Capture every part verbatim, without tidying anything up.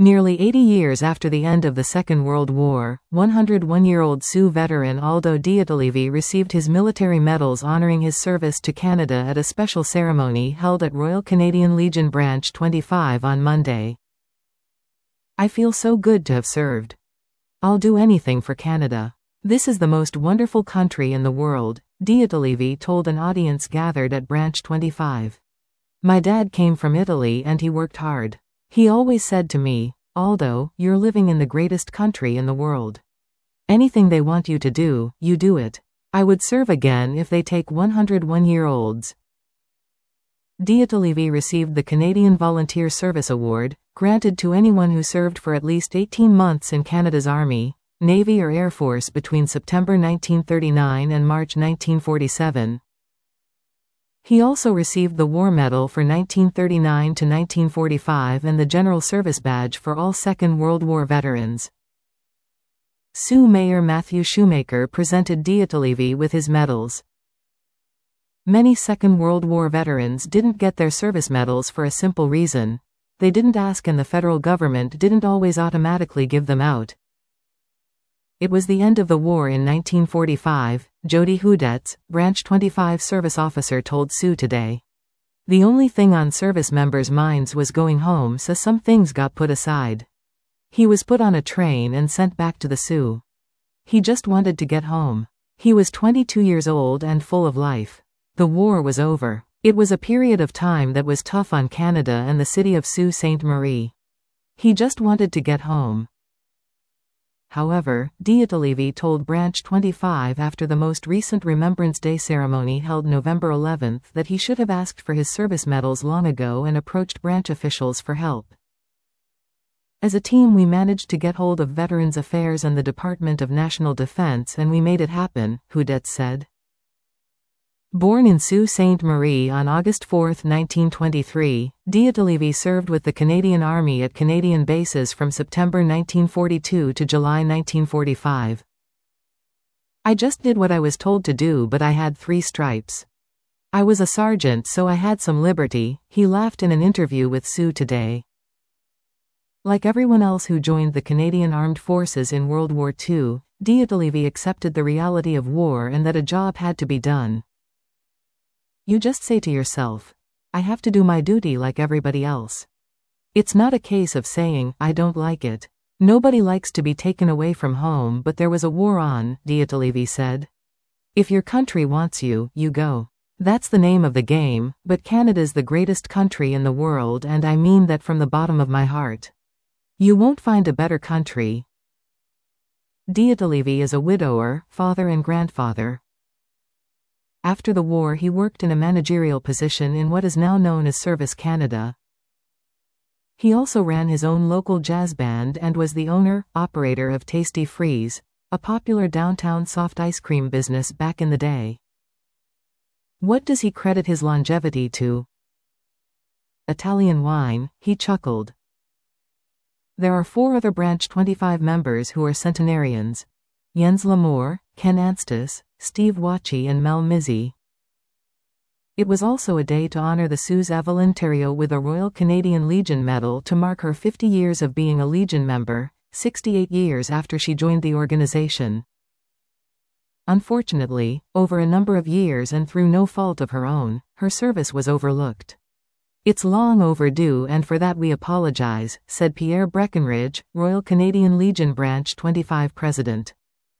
Nearly eighty years after the end of the Second World War, one hundred one-year-old Sioux veteran Aldo Diatalevi received his military medals honoring his service to Canada at a special ceremony held at Royal Canadian Legion Branch twenty-five on Monday. "I feel so good to have served. I'll do anything for Canada. This is the most wonderful country in the world," Diatalevi told an audience gathered at Branch twenty-five. "My dad came from Italy and he worked hard. He always said to me, 'Aldo, you're living in the greatest country in the world. Anything they want you to do, you do it. I would serve again if they take one hundred one-year-olds.'" Diatalevi received the Canadian Volunteer Service Award, granted to anyone who served for at least eighteen months in Canada's Army, Navy or Air Force between September nineteen thirty-nine and March nineteen forty-seven. He also received the War Medal for nineteen thirty-nine to nineteen forty-five and the General Service Badge for all Second World War veterans. Sioux Mayor Matthew Shoemaker presented Diatalevi with his medals. Many Second World War veterans didn't get their service medals for a simple reason: they didn't ask and the federal government didn't always automatically give them out. "It was the end of the war in nineteen forty-five, Jody Hudetz, Branch twenty-five service officer told Sioux Today. The only thing on service members' minds was going home, so some things got put aside. He was put on a train and sent back to the Sioux. He just wanted to get home. He was twenty-two years old and full of life. The war was over. It was a period of time that was tough on Canada and the city of Sault Ste. Marie. He just wanted to get home." However, Diatalevi told Branch twenty-five after the most recent Remembrance Day ceremony held November eleventh that he should have asked for his service medals long ago and approached branch officials for help. "As a team we managed to get hold of Veterans Affairs and the Department of National Defense and we made it happen," Hudetz said. Born in Sault Ste. Marie on August fourth, nineteen twenty-three, Diatalevi served with the Canadian Army at Canadian bases from September nineteen forty-two to July nineteen forty-five. "I just did what I was told to do, but I had three stripes. I was a sergeant, so I had some liberty," he laughed in an interview with Sioux Today. Like everyone else who joined the Canadian Armed Forces in World War Two, Diatalevi accepted the reality of war and that a job had to be done. "You just say to yourself, 'I have to do my duty like everybody else.' It's not a case of saying, 'I don't like it.' Nobody likes to be taken away from home, but there was a war on," Diatalevi said. "If your country wants you, you go. That's the name of the game, but Canada's the greatest country in the world and I mean that from the bottom of my heart. You won't find a better country." Diatalevi is a widower, father and grandfather. After the war he worked in a managerial position in what is now known as Service Canada. He also ran his own local jazz band and was the owner, operator of Tasty Freeze, a popular downtown soft ice cream business back in the day. What does he credit his longevity to? Italian wine, he chuckled. There are four other Branch twenty-five members who are centenarians: Jens Lamour, Ken Anstis, Steve Wachi and Mel Mizzi. It was also a day to honor the Sioux's Evelyn Thériault with a Royal Canadian Legion Medal to mark her fifty years of being a Legion member, sixty-eight years after she joined the organization. Unfortunately, over a number of years and through no fault of her own, her service was overlooked. "It's long overdue and for that we apologize," said Pierre Breckenridge, Royal Canadian Legion Branch twenty-five president.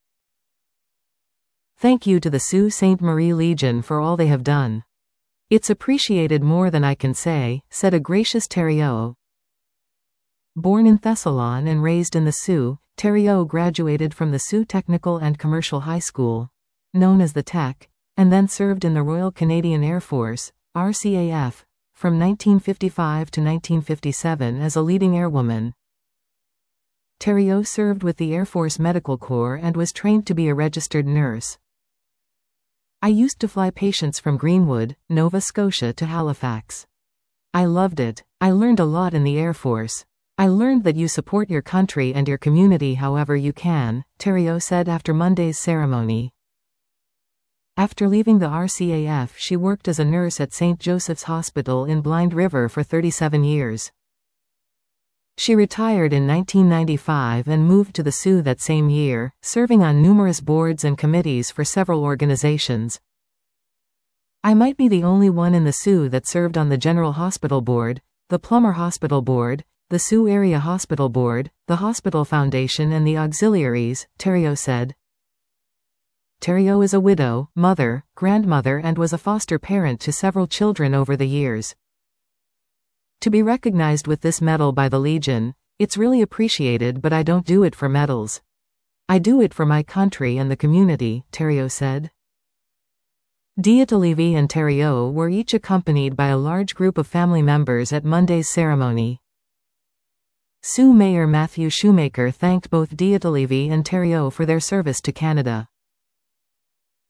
"Thank you to the Sault Ste. Marie Legion for all they have done. It's appreciated more than I can say," said a gracious Thériault. Born in Thessalon and raised in the Sault, Thériault graduated from the Sault Technical and Commercial High School, known as the Tech, and then served in the Royal Canadian Air Force, R C A F, from nineteen fifty-five to nineteen fifty-seven as a leading airwoman. Thériault served with the Air Force Medical Corps and was trained to be a registered nurse. "I used to fly patients from Greenwood, Nova Scotia to Halifax. I loved it. I learned a lot in the Air Force. I learned that you support your country and your community however you can," Thériault said after Monday's ceremony. After leaving the R C A F, she worked as a nurse at Saint Joseph's Hospital in Blind River for thirty-seven years. She retired in nineteen ninety-five and moved to the S U that same year, serving on numerous boards and committees for several organizations. I might be the only one in the S U that served on the General Hospital Board, the Plummer Hospital Board, the S U Area Hospital Board, the Hospital Foundation and the auxiliaries, Theriault said. Theriault is a widow, mother, grandmother and was a foster parent to several children over the years. To be recognized with this medal by the Legion, it's really appreciated, but I don't do it for medals. I do it for my country and the community, Theriault said. Diottolevy and Theriault were each accompanied by a large group of family members at Monday's ceremony. S U Mayor Matthew Shoemaker thanked both Diottolevy and Theriault for their service to Canada.